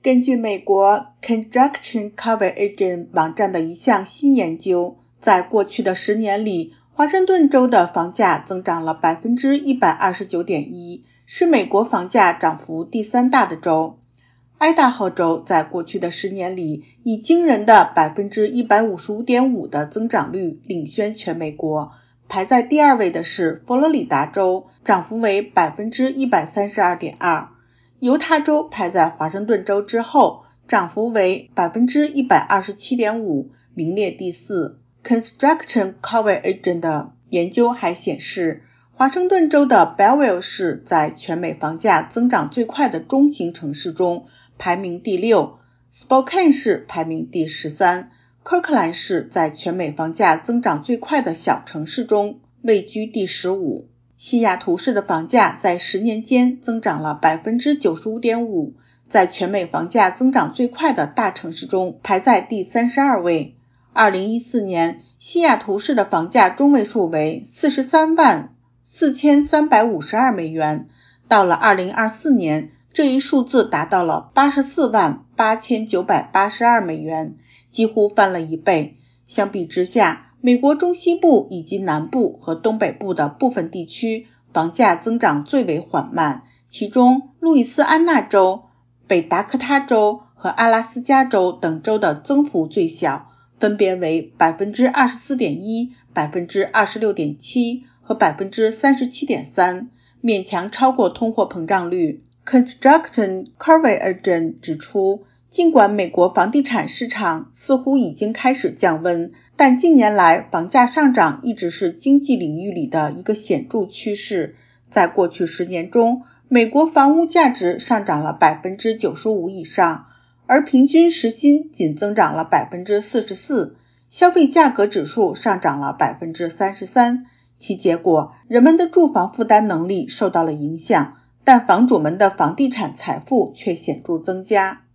根据美国 Construction Coverage 网站的一项新研究，在过去的10年里，华盛顿州的房价增长了 129.1%， 是美国房价涨幅第3大的州。爱达荷州在过去的10年里，以惊人的 155.5% 的增长率领先全美国。排在第2位的是佛罗里达州，涨幅为 132.2%。犹他州排在华盛顿州之后，涨幅为 127.5%， 名列第4。Construction Coverage 的研究还显示，华盛顿州的 Belleville 市在全美房价增长最快的中型城市中排名第6， Spokane 市排名第13， Kirkland 市在全美房价增长最快的小城市中位居第15。西雅图市的房价在10年间增长了 95.5%， 在全美房价增长最快的大城市中排在第32位。2014年，西雅图市的房价中位数为43.4352美元，到了2024年，这一数字达到了84.8982美元，几乎翻了1倍。相比之下，美国中西部以及南部和东北部的部分地区房价增长最为缓慢，其中路易斯安那州、北达科他州和阿拉斯加州等州的增幅最小，分别为 24.1%、26.7% 和 37.3%， 勉强超过通货膨胀率。Construction Coverage 指出，尽管美国房地产市场似乎已经开始降温，但近年来房价上涨一直是经济领域里的一个显著趋势。在过去10年中，美国房屋价值上涨了 95% 以上，而平均时薪仅增长了 44%， 消费价格指数上涨了 33%。 其结果，人们的住房负担能力受到了影响，但房主们的房地产财富却显著增加。